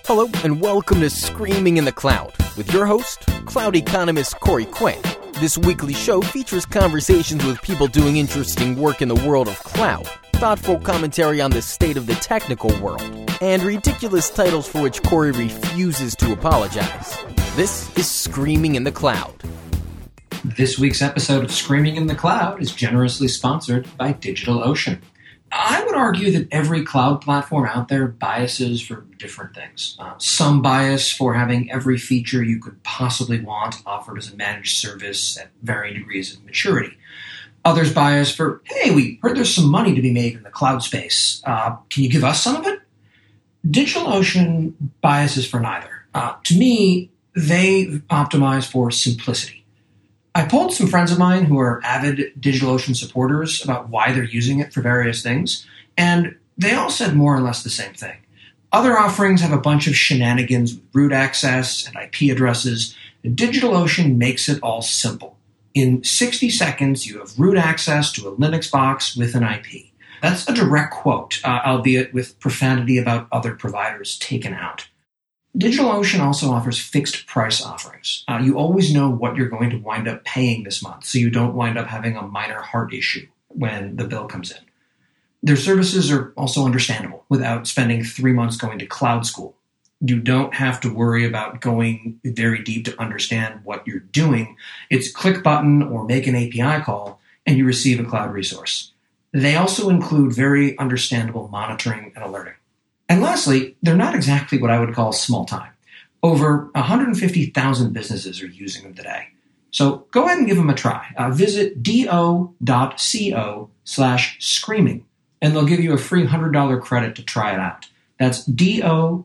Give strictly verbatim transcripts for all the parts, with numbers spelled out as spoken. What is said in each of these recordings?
Hello, and welcome to Screaming in the Cloud with your host, cloud economist Corey Quinn. This weekly show features conversations with people doing interesting work in the world of cloud, thoughtful commentary on the state of the technical world, and ridiculous titles for which Corey refuses to apologize. This is Screaming in the Cloud. This week's episode of Screaming in the Cloud is generously sponsored by DigitalOcean. I would argue that every cloud platform out there biases for different things. Uh, some bias for having every feature you could possibly want offered as a managed service at varying degrees of maturity. Others bias for, hey, we heard there's some money to be made in the cloud space. Uh, can you give us some of it? DigitalOcean biases for neither. Uh, to me, they optimize for simplicity. I polled some friends of mine who are avid DigitalOcean supporters about why they're using it for various things, and they all said more or less the same thing. Other offerings have a bunch of shenanigans with root access and I P addresses. DigitalOcean makes it all simple. In sixty seconds, you have root access to a Linux box with an I P. That's a direct quote, uh, albeit with profanity about other providers taken out. DigitalOcean also offers fixed price offerings. Uh, you always know what you're going to wind up paying this month, so you don't wind up having a minor heart issue when the bill comes in. Their services are also understandable without spending three months going to cloud school. You don't have to worry about going very deep to understand what you're doing. It's click button or make an A P I call, and you receive a cloud resource. They also include very understandable monitoring and alerting. And lastly, they're not exactly what I would call small time. Over one hundred fifty thousand businesses are using them today. So go ahead and give them a try. Uh, visit do.co slash screaming, and they'll give you a free one hundred dollars credit to try it out. That's do.co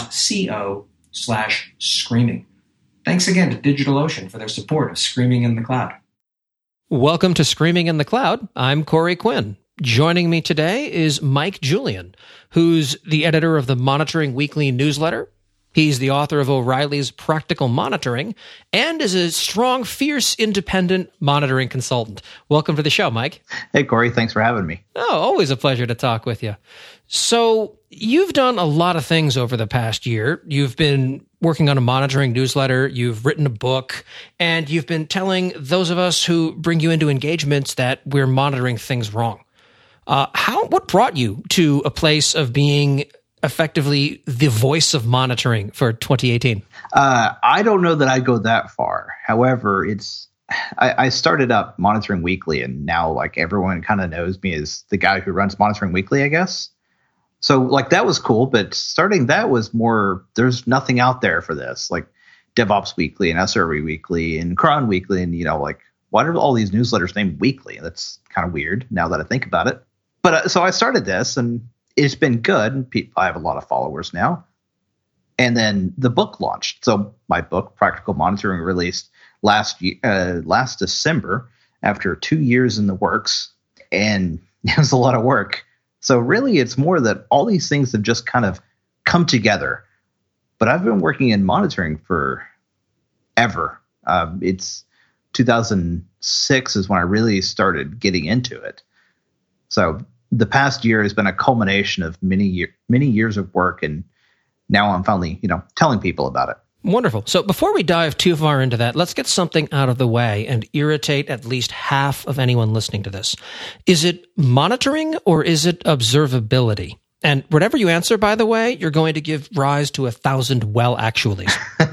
slash screaming. Thanks again to DigitalOcean for their support of Screaming in the Cloud. Welcome to Screaming in the Cloud. I'm Corey Quinn. Joining me today is Mike Julian, who's the editor of the Monitoring Weekly newsletter. He's the author of O'Reilly's Practical Monitoring and is a strong, fierce, independent monitoring consultant. Welcome to the show, Mike. Hey, Corey. Thanks for having me. Oh, always a pleasure to talk with you. So you've done a lot of things over the past year. You've been working on a monitoring newsletter, you've written a book, and you've been telling those of us who bring you into engagements that we're monitoring things wrong. Uh, how? What brought you to a place of being effectively the voice of monitoring for twenty eighteen? Uh, I don't know that I go that far. However, it's I, I started up Monitoring Weekly, and now like everyone kind of knows me as the guy who runs Monitoring Weekly, I guess. So like that was cool, but starting that was more. There's nothing out there for this, like DevOps Weekly and S R E Weekly and Cron Weekly, and you know like why are all these newsletters named Weekly? That's kind of weird now that I think about it. But uh, so I started this, and it's been good. And pe- I have a lot of followers now. And then the book launched. So my book, Practical Monitoring, released last uh, last December after two years in the works, and it was a lot of work. So really, it's more that all these things have just kind of come together. But I've been working in monitoring for ever. Um, it's two thousand six is when I really started getting into it. So the past year has been a culmination of many year, many years of work, and now I'm finally, you know, telling people about it. Wonderful. So before we dive too far into that, let's get something out of the way and irritate at least half of anyone listening to this. Is it monitoring or is it observability? And whatever you answer, by the way, you're going to give rise to a thousand well actuallys.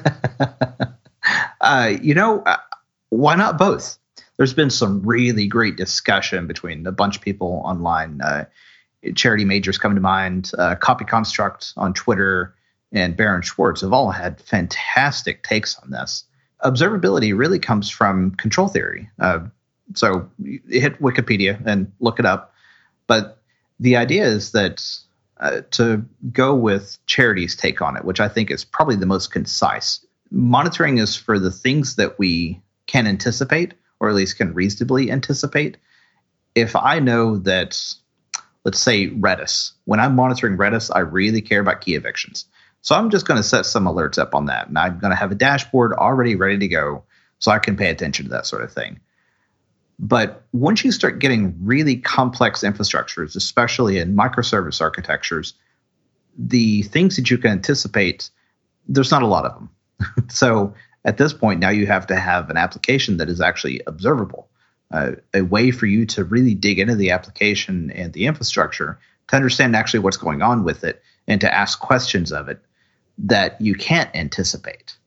uh, you know, uh, why not both? There's been some really great discussion between a bunch of people online. Uh, Charity Majors come to mind, uh, Copy Construct on Twitter, and Baron Schwartz have all had fantastic takes on this. Observability really comes from control theory. Uh, so you hit Wikipedia and look it up. But the idea is that uh, to go with Charity's take on it, which I think is probably the most concise, monitoring is for the things that we can anticipate, or at least can reasonably anticipate. If I know that, let's say Redis, when I'm monitoring Redis, I really care about key evictions. So I'm just going to set some alerts up on that. And I'm going to have a dashboard already ready to go so I can pay attention to that sort of thing. But once you start getting really complex infrastructures, especially in microservice architectures, the things that you can anticipate, there's not a lot of them. So at this point, now you have to have an application that is actually observable, uh, a way for you to really dig into the application and the infrastructure to understand actually what's going on with it and to ask questions of it that you can't anticipate.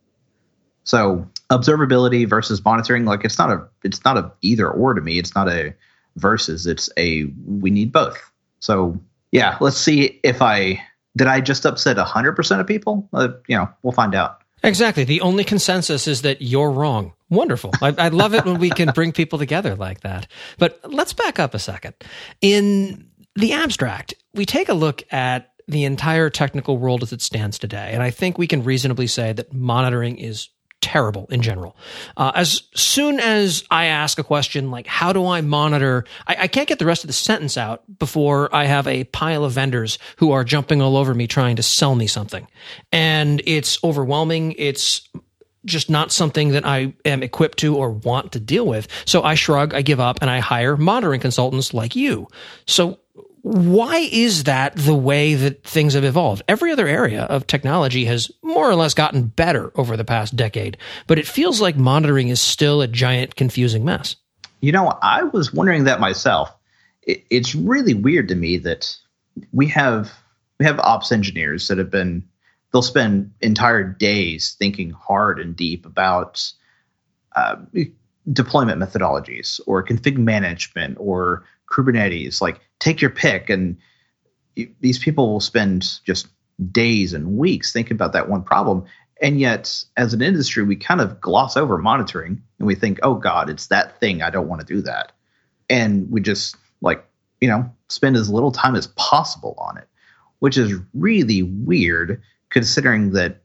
So observability versus monitoring, like it's not a it's not a either or to me. It's not a versus. It's a we need both. So yeah, let's see if I did I just upset one hundred percent of people? Uh, you know, we'll find out. Exactly. The only consensus is that you're wrong. Wonderful. I, I love it when we can bring people together like that. But let's back up a second. In the abstract, we take a look at the entire technical world as it stands today. And I think we can reasonably say that monitoring is terrible in general. Uh, as soon as I ask a question like, how do I monitor? I, I can't get the rest of the sentence out before I have a pile of vendors who are jumping all over me trying to sell me something. And it's overwhelming. It's just not something that I am equipped to or want to deal with. So I shrug, I give up, and I hire monitoring consultants like you. So why is that the way that things have evolved? Every other area of technology has more or less gotten better over the past decade, but it feels like monitoring is still a giant confusing mess. You know, I was wondering that myself. It, it's really weird to me that we have we have ops engineers that have been, they'll spend entire days thinking hard and deep about uh, deployment methodologies or config management or Kubernetes, like take your pick. And you, these people will spend just days and weeks thinking about that one problem. And yet, as an industry, we kind of gloss over monitoring and we think, oh God, it's that thing. I don't want to do that. And we just like, you know, spend as little time as possible on it, which is really weird considering that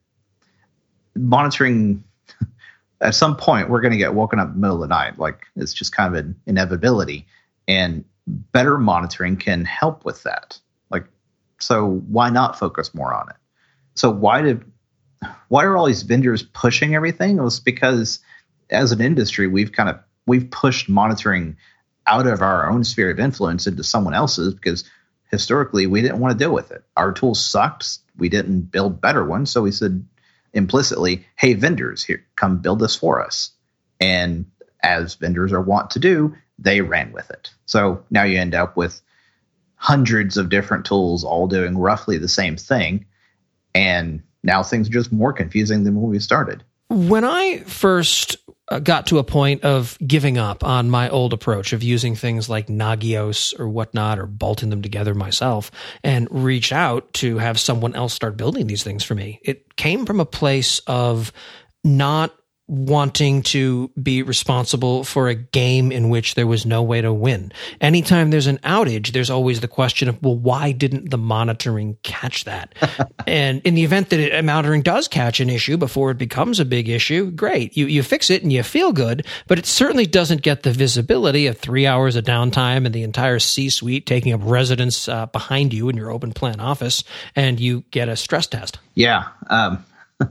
monitoring at some point we're going to get woken up in the middle of the night. Like it's just kind of an inevitability. And better monitoring can help with that. Like, so why not focus more on it? So why did, why are all these vendors pushing everything? It was because as an industry, we've kind of, we've pushed monitoring out of our own sphere of influence into someone else's because historically we didn't want to deal with it. Our tools sucked. We didn't build better ones. So we said implicitly, hey, vendors, here, come build this for us. And as vendors are wont to do, they ran with it. So now you end up with hundreds of different tools all doing roughly the same thing. And now things are just more confusing than when we started. When I first got to a point of giving up on my old approach of using things like Nagios or whatnot, or bolting them together myself, and reach out to have someone else start building these things for me, it came from a place of not wanting to be responsible for a game in which there was no way to win. Anytime there's an outage, there's always the question of, well, why didn't the monitoring catch that? And in the event that it, monitoring does catch an issue before it becomes a big issue, great. You you fix it and you feel good, but it certainly doesn't get the visibility of three hours of downtime and the entire C-suite taking up residence uh, behind you in your open plan office, and you get a stress test. Yeah. Um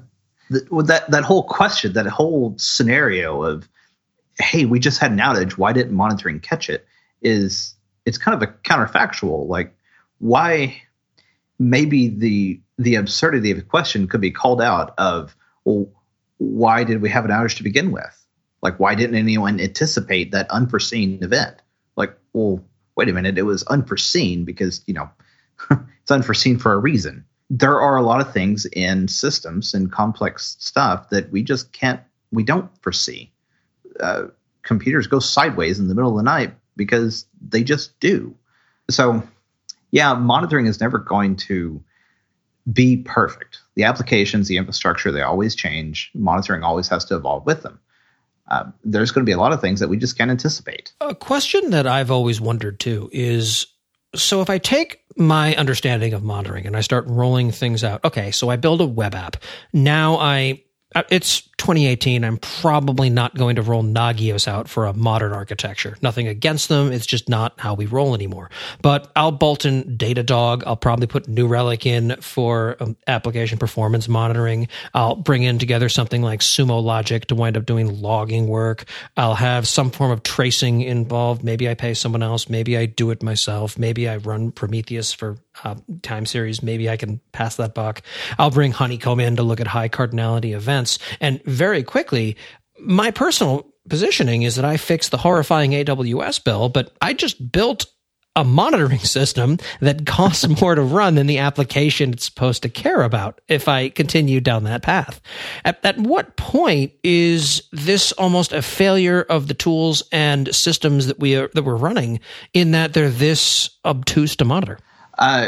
That that whole question, that whole scenario of, hey, we just had an outage, why didn't monitoring catch it? Is it's kind of a counterfactual. Like, why? Maybe the the absurdity of the question could be called out of, well, why did we have an outage to begin with? Like, why didn't anyone anticipate that unforeseen event? Like, well, wait a minute, it was unforeseen because, you know, it's unforeseen for a reason. There are a lot of things in systems and complex stuff that we just can't, we don't foresee. Uh, computers go sideways in the middle of the night because they just do. So, yeah, monitoring is never going to be perfect. The applications, the infrastructure, they always change. Monitoring always has to evolve with them. Uh, there's going to be a lot of things that we just can't anticipate. A question that I've always wondered too is, so if I take my understanding of monitoring and I start rolling things out, okay, so I build a web app. Now I, it's twenty eighteen. I'm probably not going to roll Nagios out for a modern architecture. Nothing against them. It's just not how we roll anymore. But I'll bolt in Datadog. I'll probably put New Relic in for um, application performance monitoring. I'll bring in together something like Sumo Logic to wind up doing logging work. I'll have some form of tracing involved. Maybe I pay someone else. Maybe I do it myself. Maybe I run Prometheus for uh, time series. Maybe I can pass that buck. I'll bring Honeycomb in to look at high cardinality events. And very quickly, my personal positioning is that I fixed the horrifying A W S bill, but I just built a monitoring system that costs more to run than the application it's supposed to care about if I continue down that path. At, at what point is this almost a failure of the tools and systems that we are, that we're running in that they're this obtuse to monitor? Uh,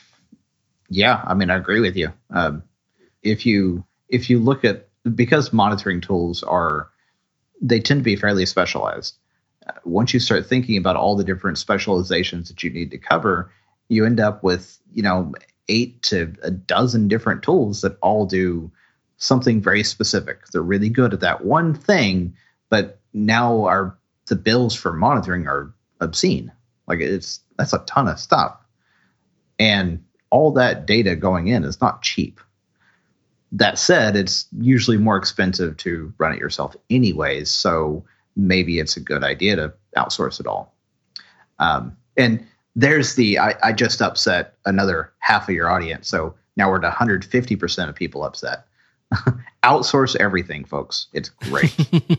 yeah, I mean, I agree with you. Um, if you if you look at, because monitoring tools are, they tend to be fairly specialized. Once you start thinking about all the different specializations that you need to cover, you end up with, you know, eight to a dozen different tools that all do something very specific. They're really good at that one thing, but now our the bills for monitoring are obscene. Like it's that's a ton of stuff. And all that data going in is not cheap. That said, it's usually more expensive to run it yourself anyways, so maybe it's a good idea to outsource it all. Um, and there's the, I, I just upset another half of your audience. So now we're at one hundred fifty percent of people upset. Outsource everything, folks. It's great.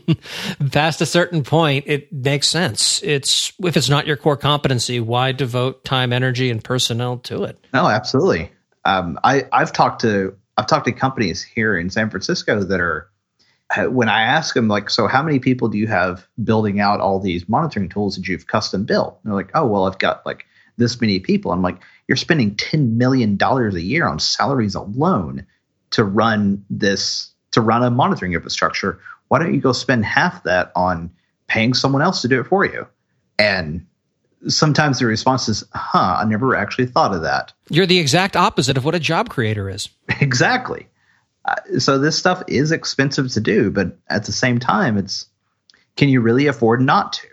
Past a certain point, it makes sense. It's, if it's not your core competency, why devote time, energy, and personnel to it? No, absolutely. Um, I, I've talked to, I've talked to companies here in San Francisco that are, when I ask them, like, so how many people do you have building out all these monitoring tools that you've custom built? And they're like, oh, well, I've got like this many people. I'm like, you're spending ten million dollars a year on salaries alone to run this, to run a monitoring infrastructure. Why don't you go spend half that on paying someone else to do it for you? And sometimes the response is, huh, I never actually thought of that. You're the exact opposite of what a job creator is. Exactly. Uh, so this stuff is expensive to do, but at the same time, it's, can you really afford not to?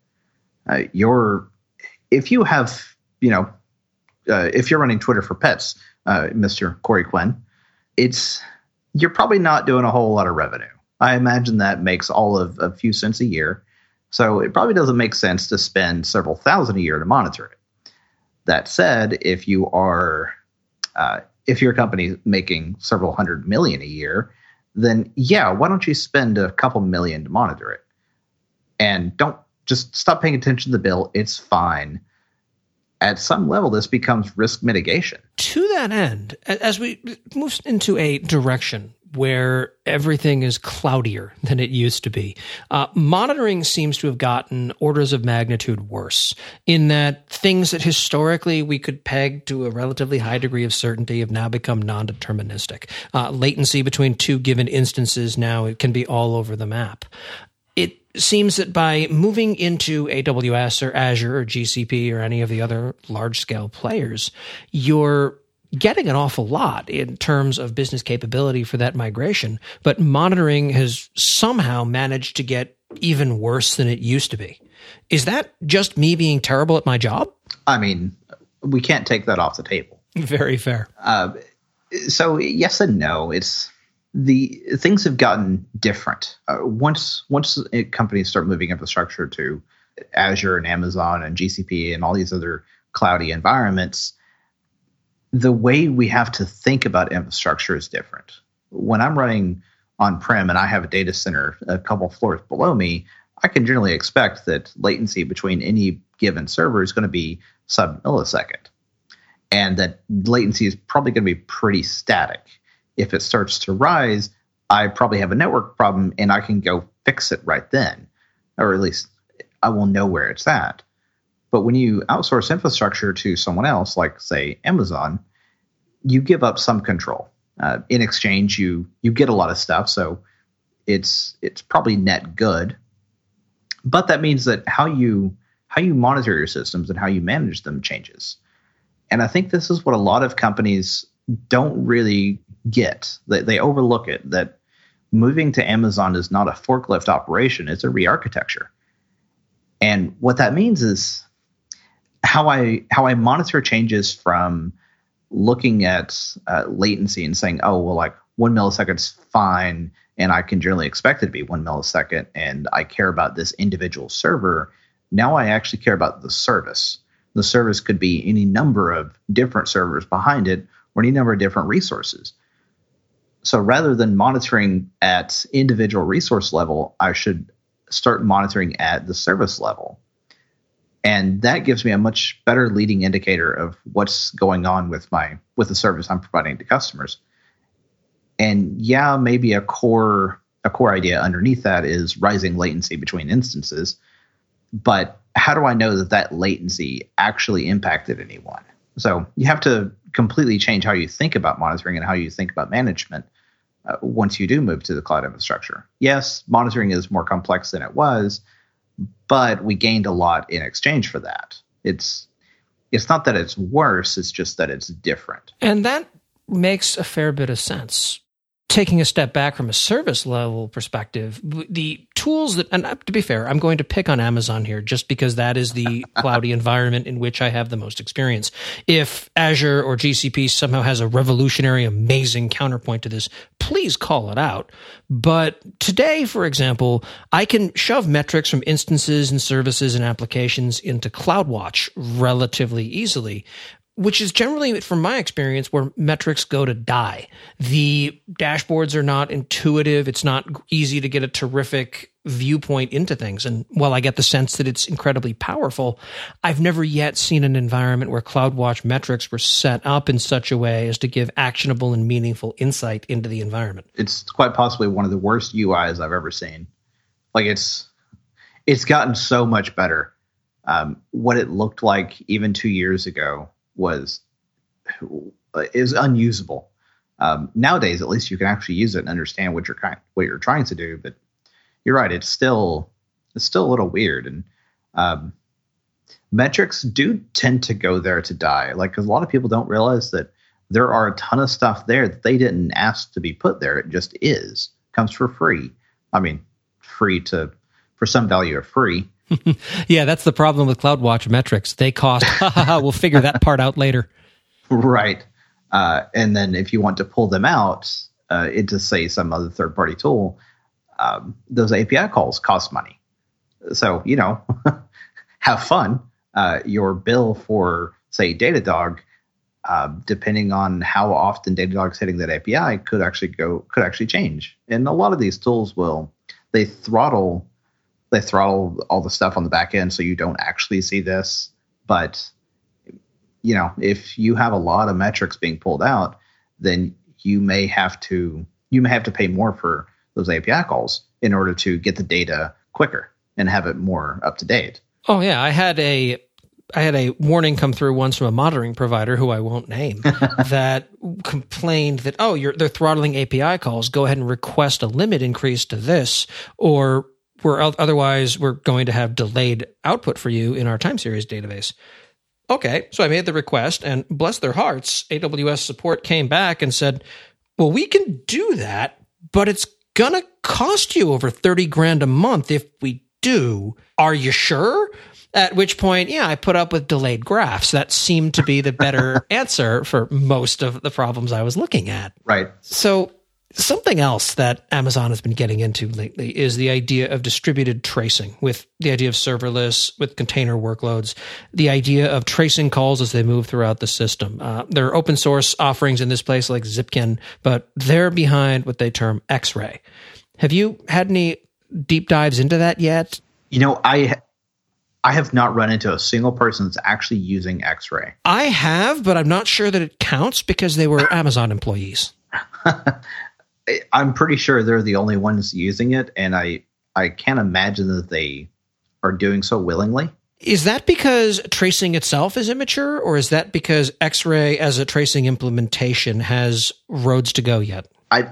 Uh, you're, if you have, you know, uh, if you're running Twitter for Pets, uh, Mister Corey Quinn, it's, you're probably not doing a whole lot of revenue. I imagine that makes all of a few cents a year. So it probably doesn't make sense to spend several thousand a year to monitor it. That said, if you are, uh, if your company is making several hundred million a year, then yeah, why don't you spend a couple million to monitor it? And don't just stop paying attention to the bill. It's fine. At some level, this becomes risk mitigation. To that end, as we move into a direction where everything is cloudier than it used to be, uh, monitoring seems to have gotten orders of magnitude worse in that things that historically we could peg to a relatively high degree of certainty have now become non-deterministic. Uh, latency between two given instances now it can be all over the map. It seems that by moving into A W S or Azure or G C P or any of the other large-scale players, you're getting an awful lot in terms of business capability for that migration, but monitoring has somehow managed to get even worse than it used to be. Is that just me being terrible at my job? I mean, we can't take that off the table. Very fair. Uh, so yes and no. It's the things have gotten different. Uh, once once it, companies start moving infrastructure to Azure and Amazon and G C P and all these other cloudy environments, the way we have to think about infrastructure is different. When I'm running on-prem and I have a data center a couple floors below me, I can generally expect that latency between any given server is going to be sub-millisecond. And that latency is probably going to be pretty static. If it starts to rise, I probably have a network problem and I can go fix it right then. Or at least I will know where it's at. But when you outsource infrastructure to someone else, like, say, Amazon, you give up some control. Uh, in exchange, you you get a lot of stuff, so it's it's probably net good. But that means that how you how you monitor your systems and how you manage them changes. And I think this is what a lot of companies don't really get. They, they overlook it, that moving to Amazon is not a forklift operation. It's a re-architecture. And what that means is how I how I monitor changes from looking at uh, latency and saying, oh, well, like one millisecond's fine, and I can generally expect it to be one millisecond, and I care about this individual server. Now I actually care about the service. The service could be any number of different servers behind it or any number of different resources. So rather than monitoring at individual resource level, I should start monitoring at the service level. And that gives me a much better leading indicator of what's going on with my with the service I'm providing to customers. And yeah, maybe a core a core idea underneath that is rising latency between instances. But how do I know that that latency actually impacted anyone? So you have to completely change how you think about monitoring and how you think about management uh, once you do move to the cloud infrastructure. Yes, monitoring is more complex than it was, but we gained a lot in exchange for that. It's it's not that it's worse, it's just that it's different. And that makes a fair bit of sense. Taking a step back from a service level perspective, the tools that, and to be fair, I'm going to pick on Amazon here just because that is the cloudy environment in which I have the most experience. If Azure or G C P somehow has a revolutionary, amazing counterpoint to this, please call it out. But today, for example, I can shove metrics from instances and services and applications into CloudWatch relatively easily, which is generally, from my experience, where metrics go to die. The dashboards are not intuitive. It's not easy to get a terrific viewpoint into things. And while I get the sense that it's incredibly powerful, I've never yet seen an environment where CloudWatch metrics were set up in such a way as to give actionable and meaningful insight into the environment. It's quite possibly one of the worst U Is I've ever seen. Like it's it's gotten so much better. Um, what it looked like even two years ago was is unusable. Um, nowadays, at least you can actually use it and understand what you're kind, what you're trying to do. But you're right; it's still it's still a little weird, and um, metrics do tend to go there to die. Like, because a lot of people don't realize that there are a ton of stuff there that they didn't ask to be put there. It just is comes for free. I mean, free to for some value of free. Yeah, that's the problem with CloudWatch metrics. They cost. We'll figure that part out later. Right. Uh, and then if you want to pull them out uh, into, say, some other third-party tool, um, those A P I calls cost money. So, you know, have fun. Uh, your bill for, say, Datadog, uh, depending on how often Datadog's hitting that A P I, could actually go could actually change. And a lot of these tools will they throttle. They throttle all the stuff on the back end so you don't actually see this. But, you know, if you have a lot of metrics being pulled out, then you may have to you may have to pay more for those A P I calls in order to get the data quicker and have it more up to date. Oh yeah, I had a I had a warning come through once from a monitoring provider who I won't name that complained that, oh, you're they're throttling A P I calls. Go ahead and request a limit increase to this, or We're otherwise we're going to have delayed output for you in our time series database. Okay, so I made the request, and bless their hearts, A W S support came back and said, well, we can do that, but it's going to cost you over thirty grand a month if we do. Are you sure? At which point, yeah, I put up with delayed graphs. That seemed to be the better answer for most of the problems I was looking at. Right. So something else that Amazon has been getting into lately is the idea of distributed tracing, with the idea of serverless, with container workloads, the idea of tracing calls as they move throughout the system. Uh, there are open source offerings in this place like Zipkin, but they're behind what they term X-ray. Have you had any deep dives into that yet? You know, I I have not run into a single person that's actually using X-ray. I have, but I'm not sure that it counts because they were Amazon employees. I'm pretty sure they're the only ones using it, and I, I can't imagine that they are doing so willingly. Is that because tracing itself is immature, or is that because X-ray as a tracing implementation has roads to go yet? I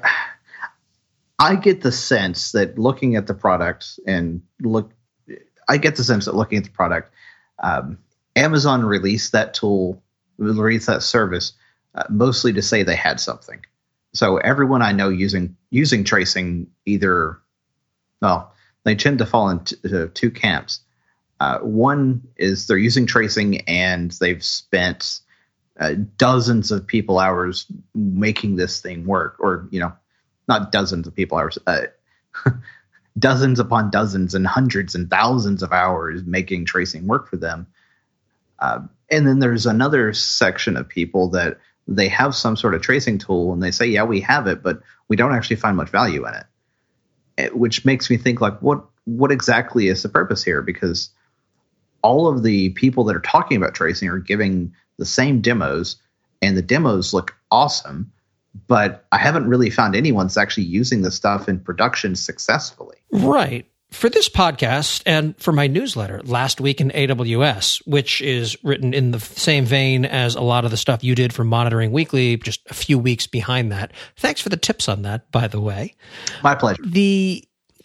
I get the sense that looking at the product and look, I get the sense that looking at the product, um, Amazon released that tool, released that service, uh, mostly to say they had something. So everyone I know using using tracing either, well, they tend to fall into two camps. Uh, one is they're using tracing and they've spent uh, dozens of people hours making this thing work, or, you know, not dozens of people hours, uh, dozens upon dozens and hundreds and thousands of hours making tracing work for them. Uh, and then there's another section of people that they have some sort of tracing tool and they say, yeah, we have it, but we don't actually find much value in it. it which makes me think, like, what what exactly is the purpose here? Because all of the people that are talking about tracing are giving the same demos, and the demos look awesome, but I haven't really found anyone that's actually using this stuff in production successfully. Right. For this podcast and for my newsletter, Last Week in A W S, which is written in the same vein as a lot of the stuff you did for Monitoring Weekly, just a few weeks behind that. Thanks for the tips on that, by the way. My pleasure. The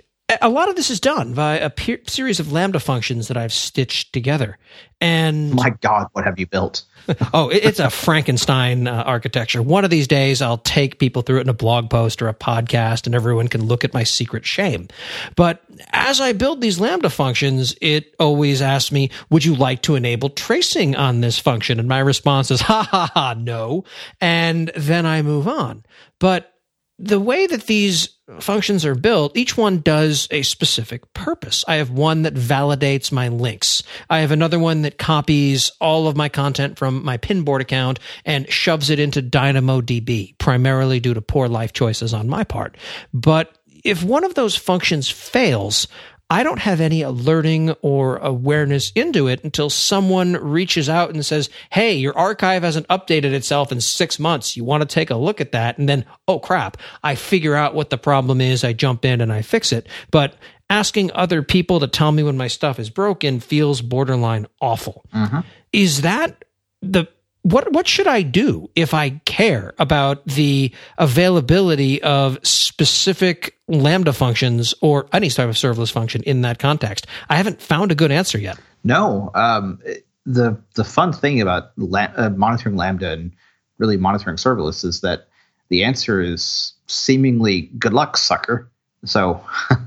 A lot of this is done by a peer, series of Lambda functions that I've stitched together. And my God, what have you built? oh, it, it's a Frankenstein uh, architecture. One of these days, I'll take people through it in a blog post or a podcast, and everyone can look at my secret shame. But as I build these Lambda functions, it always asks me, would you like to enable tracing on this function? And my response is, ha, ha, ha, no. And then I move on. But the way that these functions are built, each one does a specific purpose. I have one that validates my links. I have another one that copies all of my content from my Pinboard account and shoves it into DynamoDB, primarily due to poor life choices on my part. But if one of those functions fails, I don't have any alerting or awareness into it until someone reaches out and says, hey, your archive hasn't updated itself in six months. You want to take a look at that? And then, oh, crap, I figure out what the problem is. I jump in and I fix it. But asking other people to tell me when my stuff is broken feels borderline awful. Mm-hmm. Is that the... What what should I do if I care about the availability of specific Lambda functions or any type of serverless function in that context? I haven't found a good answer yet. No. Um, the the fun thing about la- uh, monitoring Lambda and really monitoring serverless is that the answer is seemingly good luck, sucker. So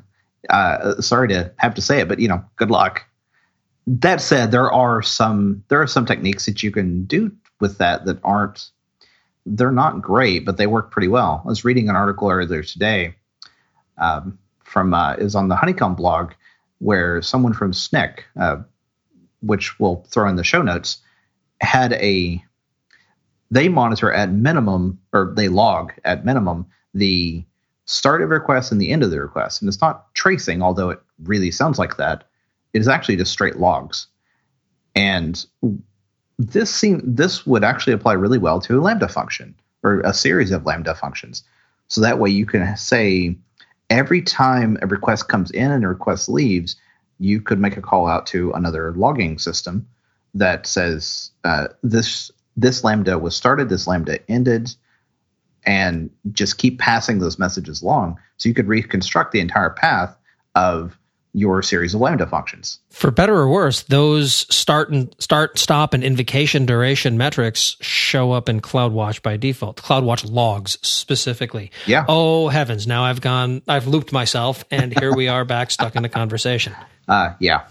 uh, sorry to have to say it, but, you know, good luck. That said, there are some there are some techniques that you can do with that that aren't, they're not great, but they work pretty well. I was reading an article earlier today um, from, uh, is on the Honeycomb blog, where someone from S N C C, uh, which we'll throw in the show notes, had a, they monitor at minimum, or they log at minimum, the start of the request and the end of the request. And it's not tracing, although it really sounds like that. It is actually just straight logs. And This seem this would actually apply really well to a Lambda function or a series of Lambda functions. So that way you can say every time a request comes in and a request leaves, you could make a call out to another logging system that says uh, this this Lambda was started, this Lambda ended, and just keep passing those messages along. So you could reconstruct the entire path of your series of Lambda functions. For better or worse, those start and start, stop, and invocation duration metrics show up in CloudWatch by default. CloudWatch logs specifically. Yeah. Oh heavens! Now I've gone, I've looped myself, and here we are back stuck in a conversation. Uh, yeah.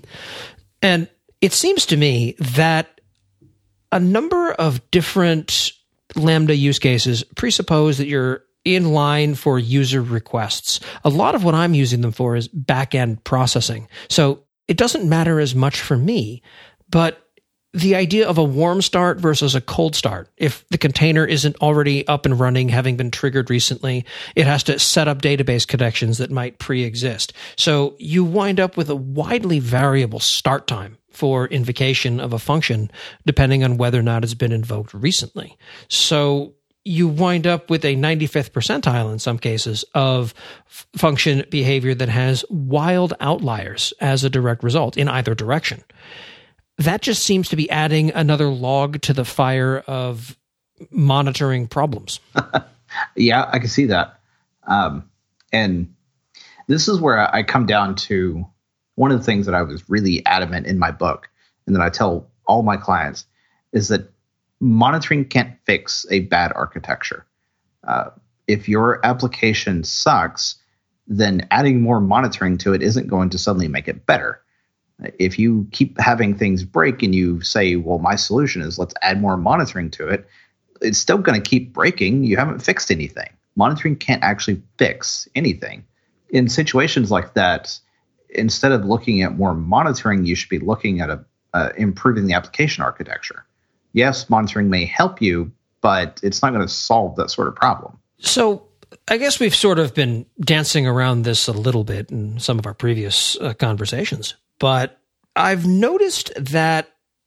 And it seems to me that a number of different Lambda use cases presuppose that you're in line for user requests. A lot of what I'm using them for is back-end processing. So it doesn't matter as much for me, but the idea of a warm start versus a cold start, if the container isn't already up and running, having been triggered recently, it has to set up database connections that might pre-exist. So you wind up with a widely variable start time for invocation of a function, depending on whether or not it's been invoked recently. So you wind up with a ninety-fifth percentile in some cases of f- function behavior that has wild outliers as a direct result in either direction. That just seems to be adding another log to the fire of monitoring problems. Yeah, I can see that. Um, and this is where I come down to one of the things that I was really adamant in my book, and that I tell all my clients, is that monitoring can't fix a bad architecture. Uh, if your application sucks, then adding more monitoring to it isn't going to suddenly make it better. If you keep having things break and you say, well, my solution is let's add more monitoring to it, it's still going to keep breaking. You haven't fixed anything. Monitoring can't actually fix anything. In situations like that, instead of looking at more monitoring, you should be looking at a uh, improving the application architecture. Yes, monitoring may help you, but it's not going to solve that sort of problem. So I guess we've sort of been dancing around this a little bit in some of our previous uh, conversations, but I've noticed that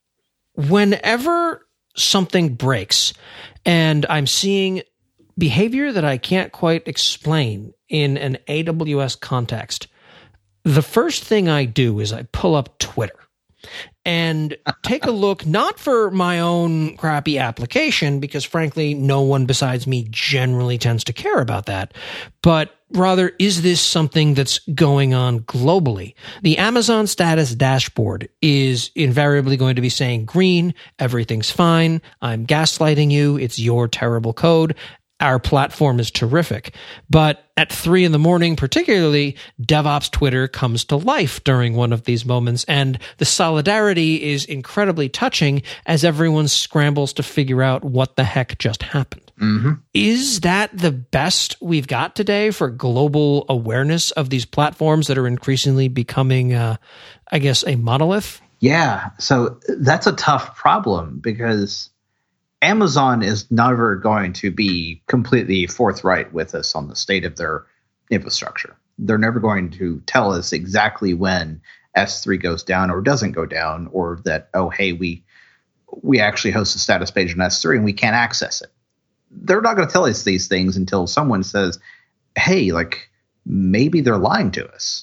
whenever something breaks and I'm seeing behavior that I can't quite explain in an A W S context, the first thing I do is I pull up Twitter and take a look, not for my own crappy application, because frankly, no one besides me generally tends to care about that, but rather, is this something that's going on globally? The Amazon status dashboard is invariably going to be saying green, everything's fine, I'm gaslighting you, it's your terrible code. Our platform is terrific. But at three in the morning, particularly, DevOps Twitter comes to life during one of these moments. And the solidarity is incredibly touching as everyone scrambles to figure out what the heck just happened. Mm-hmm. Is that the best we've got today for global awareness of these platforms that are increasingly becoming, uh, I guess, a monolith? Yeah. So that's a tough problem because Amazon is never going to be completely forthright with us on the state of their infrastructure. They're never going to tell us exactly when S three goes down or doesn't go down, or that, oh, hey, we we actually host a status page on S three and we can't access it. They're not going to tell us these things until someone says, hey, like, maybe they're lying to us.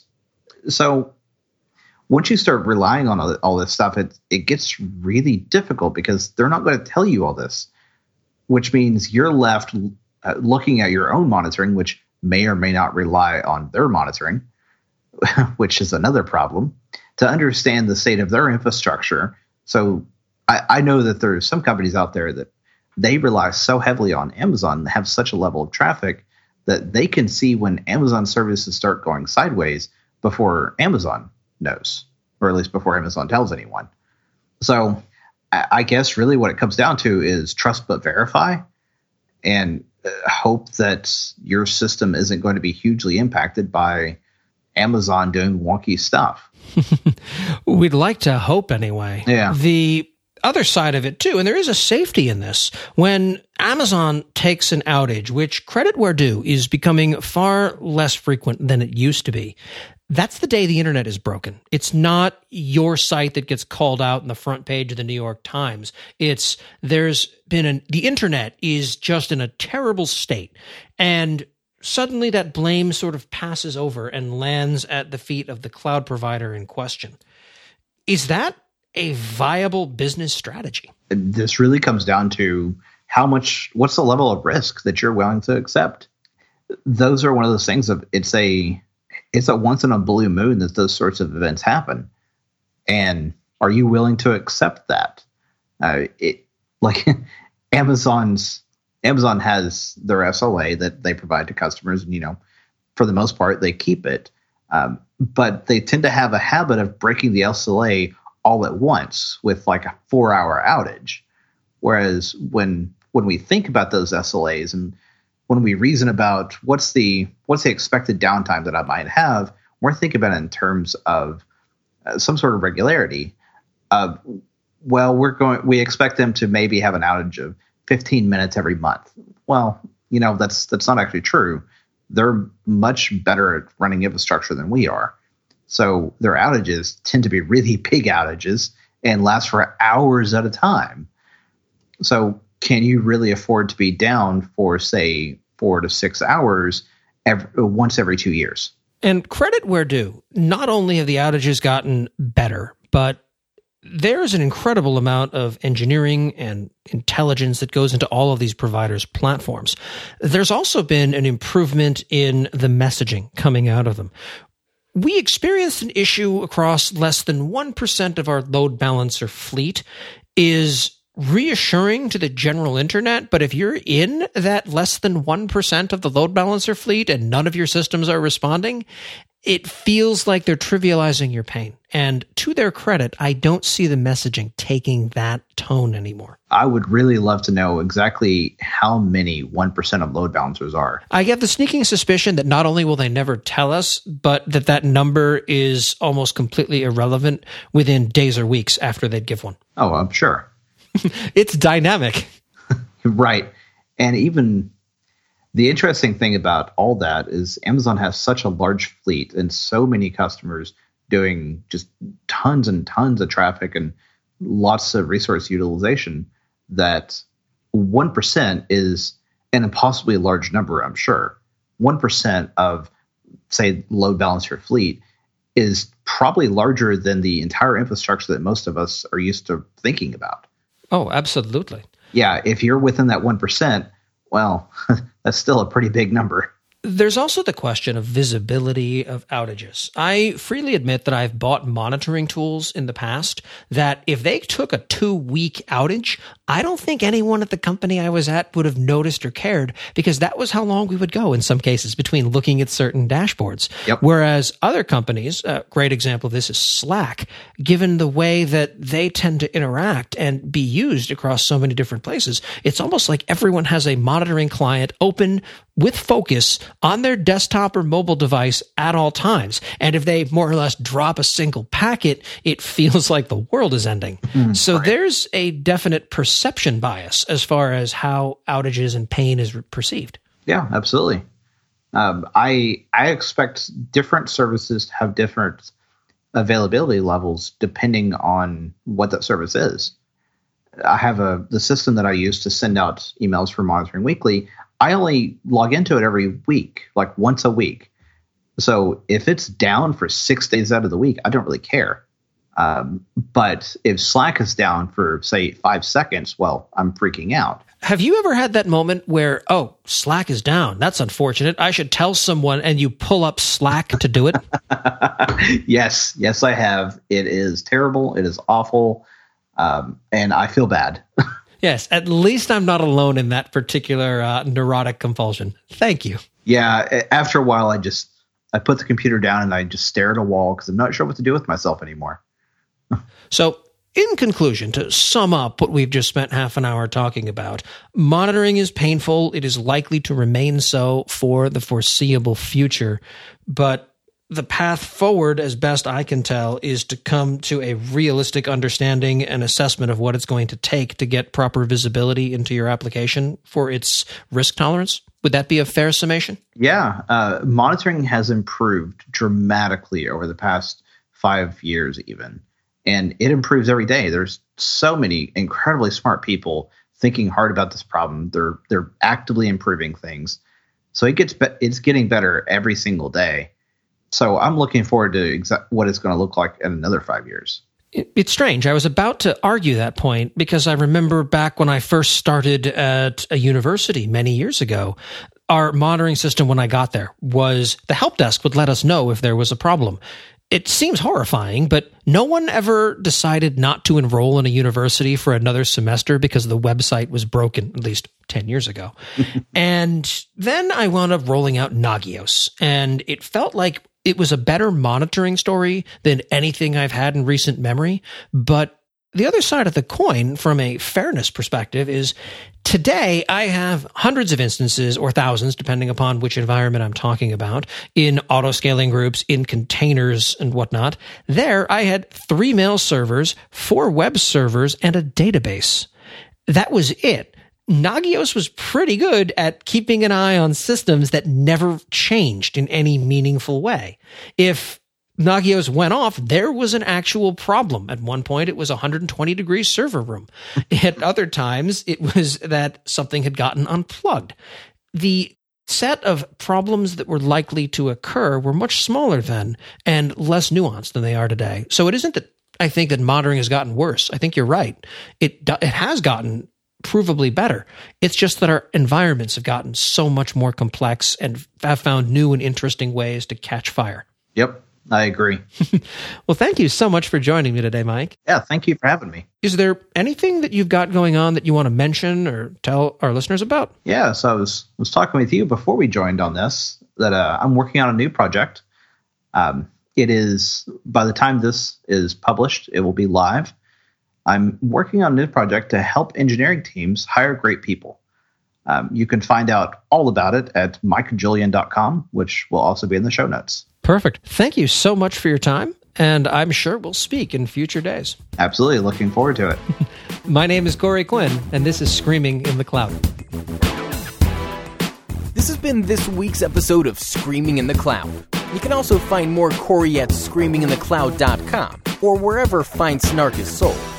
So once you start relying on all, all this stuff, it it gets really difficult because they're not going to tell you all this, which means you're left uh, looking at your own monitoring, which may or may not rely on their monitoring, which is another problem, to understand the state of their infrastructure. So I, I know that there's some companies out there that they rely so heavily on Amazon and have such a level of traffic that they can see when Amazon services start going sideways before Amazon knows, or at least before Amazon tells anyone. So I guess really what it comes down to is trust but verify, and hope that your system isn't going to be hugely impacted by Amazon doing wonky stuff. We'd like to hope anyway. Yeah. The other side of it too, and there is a safety in this, when Amazon takes an outage, which credit where due is becoming far less frequent than it used to be, that's the day the internet is broken. It's not your site that gets called out in the front page of the New York Times. It's there's been an, the internet is just in a terrible state. And suddenly that blame sort of passes over and lands at the feet of the cloud provider in question. Is that a viable business strategy? This really comes down to how much, what's the level of risk that you're willing to accept? Those are one of those things of it's a, it's a once in a blue moon that those sorts of events happen. And are you willing to accept that? Uh, it like Amazon's Amazon has their S L A that they provide to customers, and you know, for the most part, they keep it. Um, but they tend to have a habit of breaking the S L A all at once with like a four-hour outage. Whereas when when we think about those S L As and when we reason about what's the what's the expected downtime that I might have, we're thinking about it in terms of uh, some sort of regularity. Uh, well, we're going. We expect them to maybe have an outage of fifteen minutes every month. Well, you know, that's that's not actually true. They're much better at running infrastructure than we are. So their outages tend to be really big outages and last for hours at a time. So can you really afford to be down for, say, four to six hours every, once every two years? And credit where due, not only have the outages gotten better, but there's an incredible amount of engineering and intelligence that goes into all of these providers' platforms. There's also been an improvement in the messaging coming out of them. We experienced an issue across less than one percent of our load balancer fleet is reassuring to the general internet, but if you're in that less than one percent of the load balancer fleet and none of your systems are responding, it feels like they're trivializing your pain. And to their credit, I don't see the messaging taking that tone anymore. I would really love to know exactly how many one percent of load balancers are. I get the sneaking suspicion that not only will they never tell us, but that that number is almost completely irrelevant within days or weeks after they'd give one. Oh, I'm sure. It's dynamic. Right. And even the interesting thing about all that is Amazon has such a large fleet and so many customers doing just tons and tons of traffic and lots of resource utilization that one percent is an impossibly large number, I'm sure. one percent of, say, load balancer fleet is probably larger than the entire infrastructure that most of us are used to thinking about. Oh, absolutely. Yeah, if you're within that one percent, well, that's still a pretty big number. There's also the question of visibility of outages. I freely admit that I've bought monitoring tools in the past that if they took a two-week outage, I don't think anyone at the company I was at would have noticed or cared because that was how long we would go in some cases between looking at certain dashboards. Yep. Whereas other companies, a great example of this is Slack, given the way that they tend to interact and be used across so many different places, it's almost like everyone has a monitoring client open with focus on their desktop or mobile device at all times. And if they more or less drop a single packet, it feels like the world is ending. Mm, so right. There's a definite perception bias as far as how outages and pain is perceived. Yeah, absolutely. Um, I I expect different services to have different availability levels depending on what that service is. I have a the system that I use to send out emails for Monitoring Weekly. I only log into it every week, like once a week. So if it's down for six days out of the week, I don't really care. Um, but if Slack is down for, say, five seconds, well, I'm freaking out. Have you ever had that moment where, oh, Slack is down? That's unfortunate. I should tell someone, and you pull up Slack to do it? Yes. Yes, I have. It is terrible. It is awful. Um, and I feel bad. Yes, at least I'm not alone in that particular uh, neurotic compulsion. Thank you. Yeah, after a while, I just I put the computer down and I just stare at a wall because I'm not sure what to do with myself anymore. So, in conclusion, to sum up what we've just spent half an hour talking about, monitoring is painful. It is likely to remain so for the foreseeable future, but the path forward, as best I can tell, is to come to a realistic understanding and assessment of what it's going to take to get proper visibility into your application for its risk tolerance. Would that be a fair summation? Yeah. Uh, monitoring has improved dramatically over the past five years even, and it improves every day. There's so many incredibly smart people thinking hard about this problem. They're they're actively improving things. So it gets be- it's getting better every single day. So I'm looking forward to exa- what it's going to look like in another five years. It's strange. I was about to argue that point because I remember back when I first started at a university many years ago, our monitoring system when I got there was the help desk would let us know if there was a problem. It seems horrifying, but no one ever decided not to enroll in a university for another semester because the website was broken, at least ten years ago. And then I wound up rolling out Nagios, and it felt like it was a better monitoring story than anything I've had in recent memory. But the other side of the coin, from a fairness perspective, is today I have hundreds of instances or thousands, depending upon which environment I'm talking about, in auto-scaling groups, in containers and whatnot. There, I had three mail servers, four web servers, and a database. That was it. Nagios was pretty good at keeping an eye on systems that never changed in any meaningful way. If Nagios went off, there was an actual problem. At one point, it was a one hundred twenty degree server room. At other times, it was that something had gotten unplugged. The set of problems that were likely to occur were much smaller then and less nuanced than they are today. So it isn't that I think that monitoring has gotten worse. I think you're right. It it has gotten provably better. It's just that our environments have gotten so much more complex and have found new and interesting ways to catch fire. Yep, I agree. Well, thank you so much for joining me today, Mike. Yeah, thank you for having me. Is there anything that you've got going on that you want to mention or tell our listeners about? Yeah, so I was was talking with you before we joined on this that uh, I'm working on a new project. Um, it is, by the time this is published, it will be live. I'm working on a new project to help engineering teams hire great people. Um, you can find out all about it at mike julian dot com, which will also be in the show notes. Perfect. Thank you so much for your time, and I'm sure we'll speak in future days. Absolutely. Looking forward to it. My name is Corey Quinn, and this is Screaming in the Cloud. This has been this week's episode of Screaming in the Cloud. You can also find more Corey at screaming in the cloud dot com or wherever fine snark is sold.